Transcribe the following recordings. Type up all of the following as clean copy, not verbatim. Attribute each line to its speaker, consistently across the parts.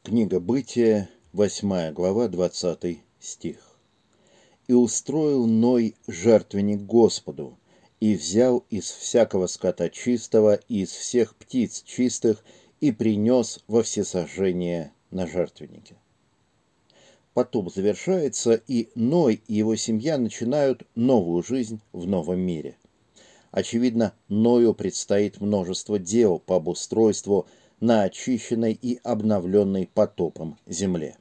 Speaker 1: Книга Бытия, 8 глава, 20 стих. «И устроил Ной жертвенник Господу, и взял из всякого скота чистого и из всех птиц чистых, и принес во всесожжение на жертвеннике». Потоп завершается, и Ной и его семья начинают новую жизнь в новом мире. Очевидно, Ною предстоит множество дел по обустройству на очищенной и обновленной потопом земле.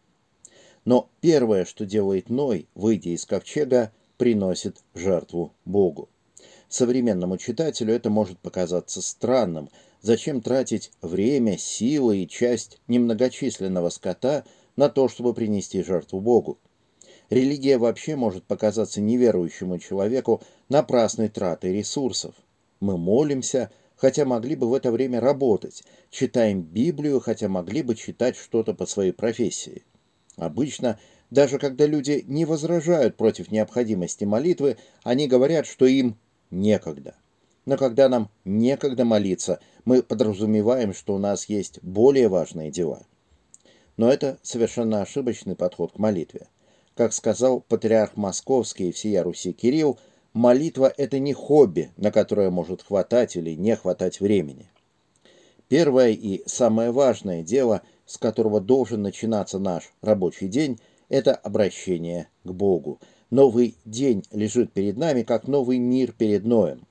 Speaker 1: Но первое, что делает Ной, выйдя из ковчега, приносит жертву Богу. Современному читателю это может показаться странным. Зачем тратить время, силы и часть немногочисленного скота на то, чтобы принести жертву Богу? Религия вообще может показаться неверующему человеку напрасной тратой ресурсов. Мы молимся, хотя могли бы в это время работать, читаем Библию, хотя могли бы читать что-то по своей профессии. Обычно, даже когда люди не возражают против необходимости молитвы, они говорят, что им некогда. Но когда нам некогда молиться, мы подразумеваем, что у нас есть более важные дела. Но это совершенно ошибочный подход к молитве. Как сказал патриарх Московский и всея Руси Кирилл, молитва – это не хобби, на которое может хватать или не хватать времени. Первое и самое важное дело, с которого должен начинаться наш рабочий день, это обращение к Богу. Новый день лежит перед нами, как новый мир перед Ноем.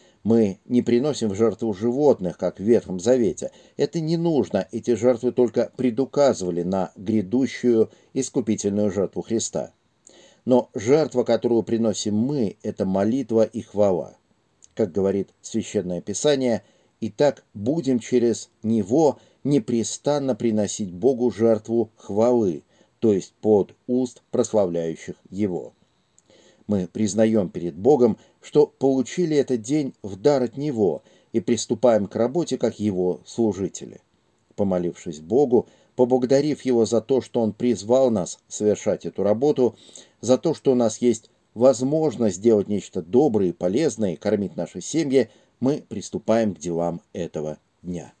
Speaker 1: Мы не приносим в жертву животных, как в Ветхом Завете. Это не нужно, эти жертвы только предуказывали на грядущую искупительную жертву Христа. Но жертва, которую приносим мы, это молитва и хвала. Как говорит Священное Писание, «Итак, будем через Него непрестанно приносить Богу жертву хвалы», то есть под уст прославляющих Его. Мы признаем перед Богом, что получили этот день в дар от Него и приступаем к работе как Его служители. Помолившись Богу, поблагодарив Его за то, что Он призвал нас совершать эту работу, за то, что у нас есть возможность сделать нечто доброе и полезное и кормить наши семьи, мы приступаем к делам этого дня.